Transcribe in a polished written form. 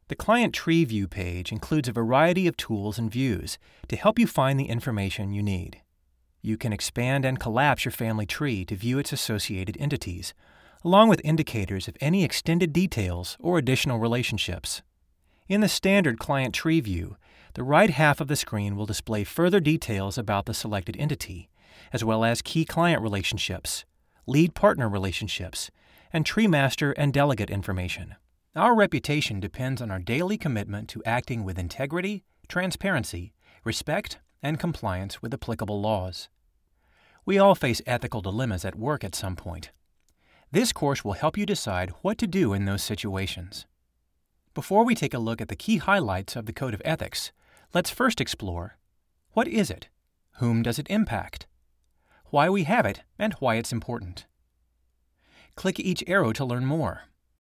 The Client Tree View page includes a variety of tools and views to help you find the information you need. You can expand and collapse your family tree to view its associated entities, along with indicators of any extended details or additional relationships. In the standard Client Tree View, the right half of the screen will display further details about the selected entity, as well as key client relationships, lead partner relationships, and tree master and delegate information. Our reputation depends on our daily commitment to acting with integrity, transparency, respect, and compliance with applicable laws. We all face ethical dilemmas at work at some point. This course will help you decide what to do in those situations. Before we take a look at the key highlights of the Code of Ethics, let's first explore: what is it? Whom does it impact? Why we have it and why it's important. Click each arrow to learn more.